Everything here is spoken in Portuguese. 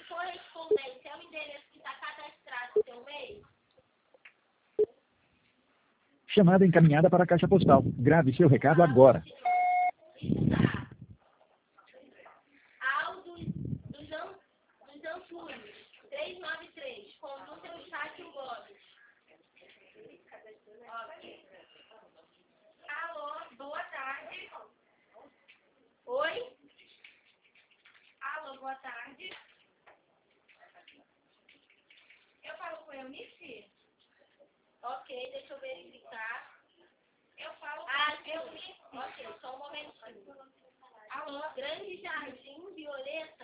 correspondente é o endereço que está cadastrado no seu e-mail? Chamada encaminhada para a caixa postal. Grave seu recado agora. Está. Aldo dos Antunes, 393, conduta no Estácio Gomes. Alô, boa tarde. Oi? Alô, boa tarde. Eu falo com a Eunice? Ok, deixa eu verificar. Eu falo com Eunice. Ok, só um momentinho. Alô, Grande Jardim Violeta.